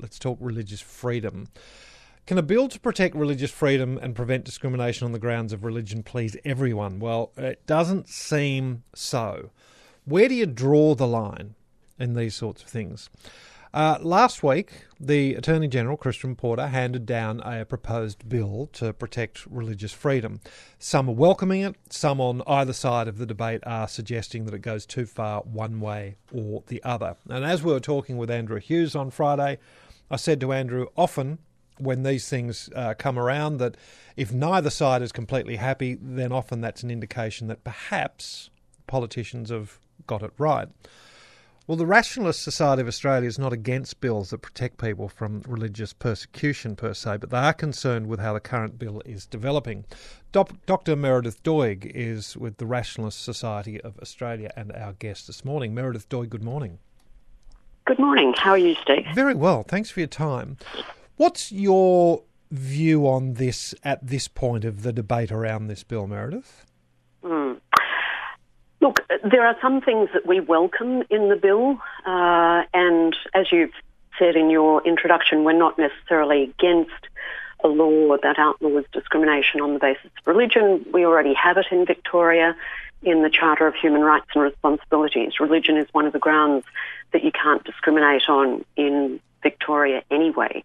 Let's talk religious freedom. Can a bill to protect religious freedom and prevent discrimination on the grounds of religion please everyone? Well, it doesn't seem so. Where do you draw the line in these sorts of things? Last week, the Attorney-General, Christian Porter, handed down a proposed bill to protect religious freedom. Some are welcoming it. Some on either side of the debate are suggesting that it goes too far one way or the other. And as we were talking with Andrew Hughes on Friday, I said to Andrew, often when these things come around, that if neither side is completely happy, then often that's an indication that perhaps politicians have got it right. Well, the Rationalist Society of Australia is not against bills that protect people from religious persecution per se, but they are concerned with how the current bill is developing. Dr. Meredith Doig is with the Rationalist Society of Australia and our guest this morning. Meredith Doig, good morning. Good morning. How are you, Steve? Very well. Thanks for your time. What's your view on this at this point of the debate around this bill, Meredith? Look, there are some things that we welcome in the bill, and as you've said in your introduction, we're not necessarily against a law that outlaws discrimination on the basis of religion. We already have it in Victoria in the Charter of Human Rights and Responsibilities. Religion is one of the grounds that you can't discriminate on in Victoria anyway.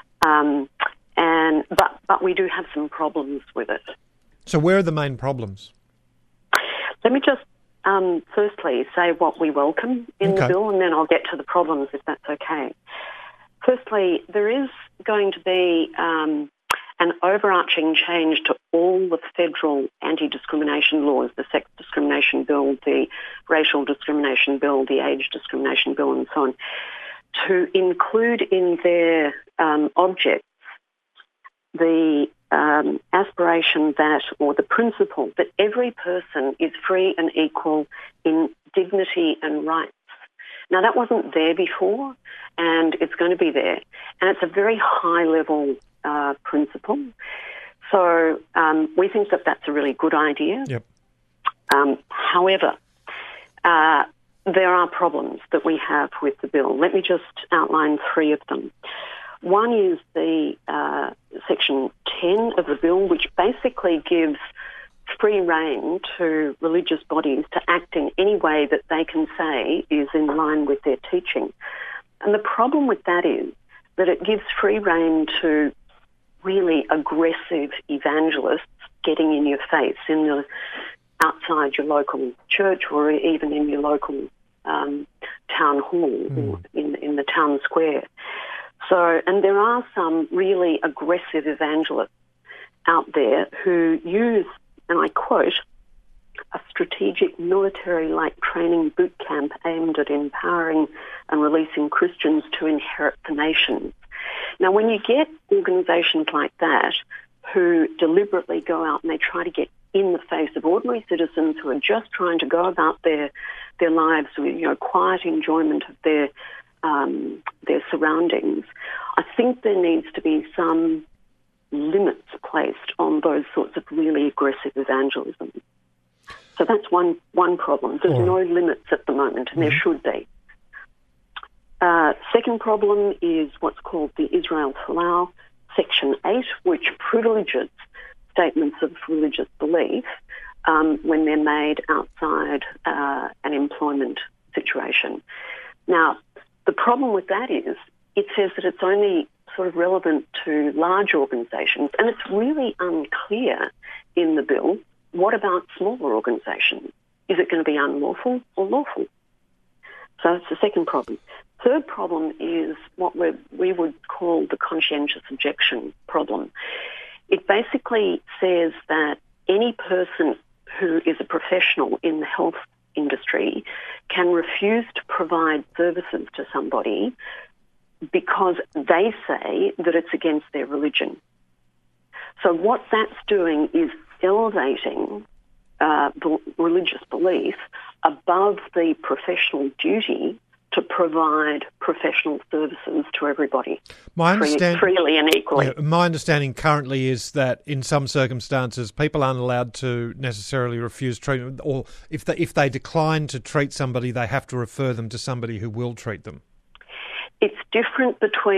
But we do have some problems with it. So where are the main problems? Let me just firstly say what we welcome in the bill, and then I'll get to the problems if that's okay. Firstly, there is going to be an overarching change to all the federal anti-discrimination laws, the sex discrimination bill, the racial discrimination bill, the age discrimination bill, and so on, to include in their objects the aspiration that, or the principle that every person is free and equal in dignity and rights. Now, that wasn't there before, and it's going to be there. And it's a very high-level principle. So we think that that's a really good idea. Yep. However, there are problems that we have with the bill. Let me just outline three of them. One is the Section 10 of the bill, which basically gives free rein to religious bodies to act in any way that they can say is in line with their teaching. And the problem with that is that it gives free rein to really aggressive evangelists getting in your face outside your local church or even in your local town hall or in the town square. So, and there are some really aggressive evangelists out there who use, and I quote, a strategic military-like training boot camp aimed at empowering and releasing Christians to inherit the nations. Now, when you get organisations like that who deliberately go out and they try to get in the face of ordinary citizens who are just trying to go about their lives with, quiet enjoyment of their surroundings, I think there needs to be some limits placed on those sorts of really aggressive evangelism. So that's one problem. There's no limits at the moment, and there should be. Second problem is what's called the Israel Folau, Section 8, which privileges statements of religious belief when they're made outside an employment situation. Now, the problem with that is it says that it's only sort of relevant to large organisations, and it's really unclear in the bill, what about smaller organisations? Is it going to be unlawful or lawful? So that's the second problem. Third problem is what we would call the conscientious objection problem. It basically says that any person who is a professional in the health industry can refuse to provide services to somebody because they say that it's against their religion. So what that's doing is elevating religious belief above the professional duty to provide professional services to everybody freely and equally. Yeah, my understanding currently is that in some circumstances people aren't allowed to necessarily refuse treatment, or if they decline to treat somebody, they have to refer them to somebody who will treat them. It's different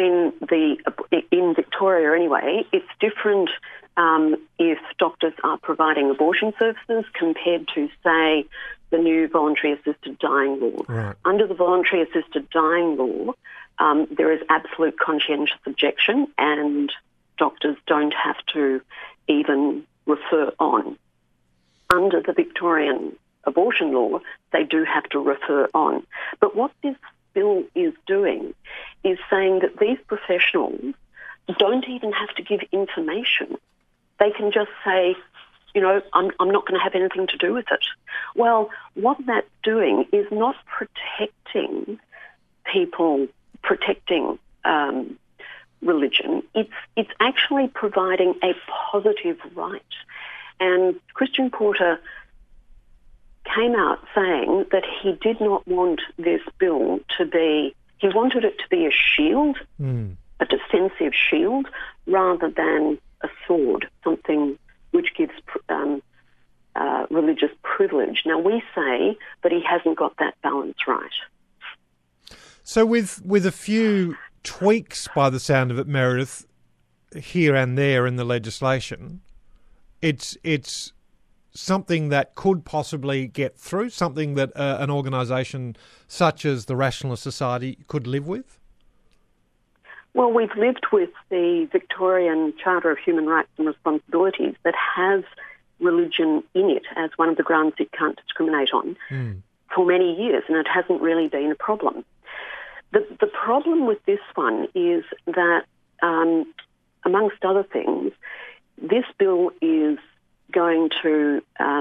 in Victoria anyway, it's different if doctors are providing abortion services compared to, say, the new voluntary assisted dying law. Right. Under the voluntary assisted dying law, there is absolute conscientious objection and doctors don't have to even refer on. Under the Victorian abortion law, they do have to refer on. But what this bill is doing is saying that these professionals don't even have to give information. They can just say, I'm not going to have anything to do with it. Well, what that's doing is not protecting people, protecting religion. It's actually providing a positive right. And Christian Porter came out saying that he did not want this bill to be, he wanted it to be a shield, a defensive shield, rather than a sword, something which gives religious privilege. Now, we say that he hasn't got that balance right. So with a few tweaks, by the sound of it, Meredith, here and there in the legislation, it's something that could possibly get through, something that an organisation such as the Rationalist Society could live with? Well, we've lived with the Victorian Charter of Human Rights and Responsibilities that has religion in it as one of the grounds it can't discriminate on for many years, and it hasn't really been a problem. The problem with this one is that, amongst other things, this bill is going to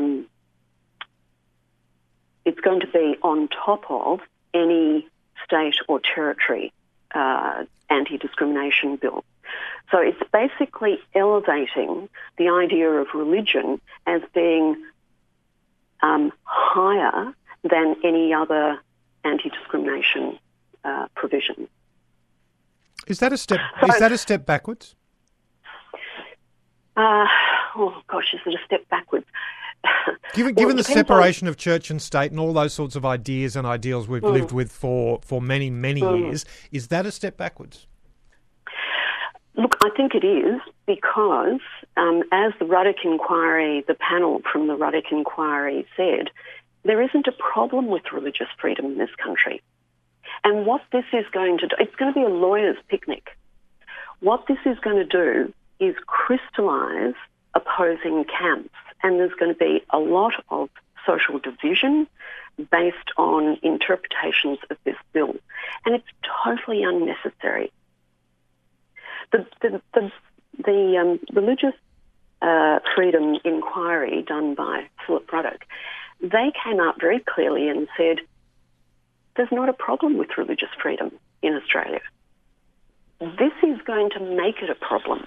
it's going to be on top of any state or territory anti-discrimination bill. So it's basically elevating the idea of religion as being higher than any other anti-discrimination provision. Is that a step? Is that a step backwards? Oh gosh, is it a step backwards? Given the separation of church and state and all those sorts of ideas and ideals we've lived with for many, many years, is that a step backwards? Look, I think it is because, as the Ruddock Inquiry, the panel from the Ruddock Inquiry said, there isn't a problem with religious freedom in this country. And what this is going to do, it's going to be a lawyer's picnic. What this is going to do is crystallise opposing camps, and there's going to be a lot of social division based on interpretations of this bill, and it's totally unnecessary. The Religious Freedom Inquiry done by Philip Ruddock, they came out very clearly and said there's not a problem with religious freedom in Australia. This is going to make it a problem.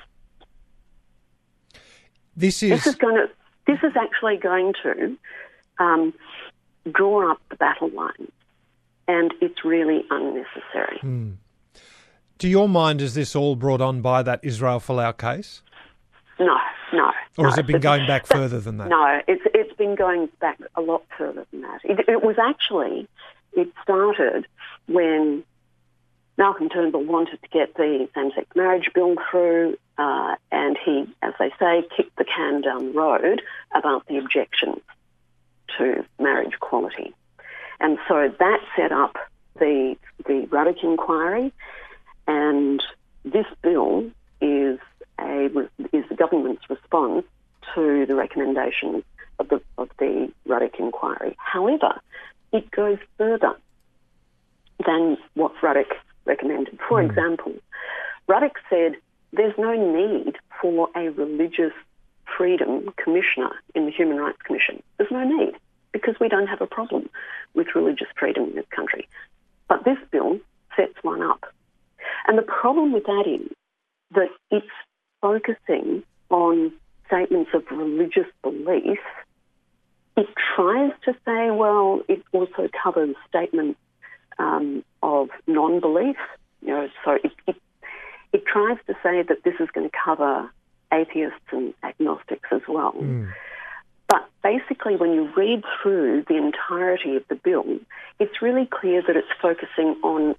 This is actually going to draw up the battle lines, and it's really unnecessary. To your mind, is this all brought on by that Israel Folau case? No. Or has it been going back further than that? No, it's been going back a lot further than that. It started when Malcolm Turnbull wanted to get the same-sex marriage bill through, and he, as they say, kicked the can down the road about the objections to marriage equality. And so that set up the Ruddock Inquiry, and this bill is the government's response to the recommendations of the Ruddock Inquiry. However, it goes further than what Ruddock recommended. For example, Ruddock said there's no need for a religious freedom commissioner in the Human Rights Commission. There's no need because we don't have a problem with religious freedom in this country. But this bill sets one up. And the problem with that is that it's focusing on statements of religious belief. It tries to say, well, it also covers statements of non-belief. So it tries to say that this is going to cover atheists and agnostics as well. But basically, when you read through the entirety of the bill, it's really clear that it's focusing on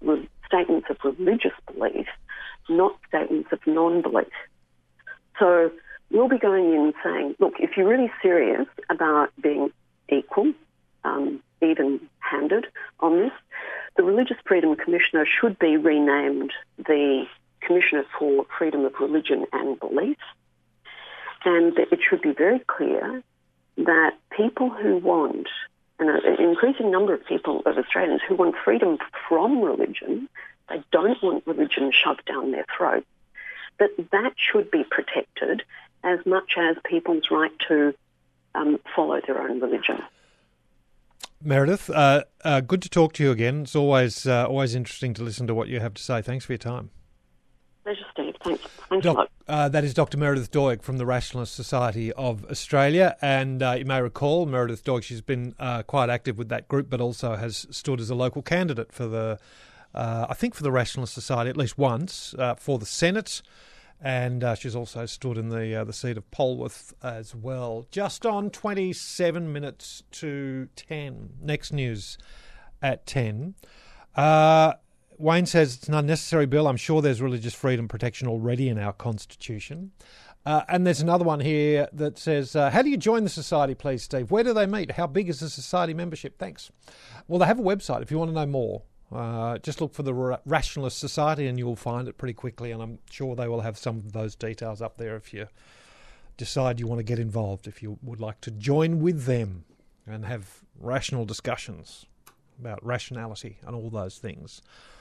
statements of religious belief, not statements of non-belief. So we'll be going in and saying, look, if you're really serious about being equal, even-handed on this, the Religious Freedom Commissioner should be renamed the Commissioner for Freedom of Religion and Belief, and it should be very clear that people who want, and an increasing number of Australians who want freedom from religion, they don't want religion shoved down their throat, that should be protected as much as people's right to follow their own religion. Meredith, good to talk to you again. It's always interesting to listen to what you have to say. Thanks for your time. Pleasure, Steve. Thanks a lot. That is Dr. Meredith Doig from the Rationalist Society of Australia. And you may recall Meredith Doig, she's been quite active with that group, but also has stood as a local candidate for the, I think for the Rationalist Society at least once, for the Senate. And she's also stood in the seat of Polwarth as well. Just on 27 minutes to 10. Next news at 10. Wayne says it's an unnecessary bill. I'm sure there's religious freedom protection already in our Constitution. And there's another one here that says, how do you join the society, please, Steve? Where do they meet? How big is the society membership? Thanks. Well, they have a website if you want to know more. Just look for the Rationalist Society and you'll find it pretty quickly, and I'm sure they will have some of those details up there if you decide you want to get involved, if you would like to join with them and have rational discussions about rationality and all those things.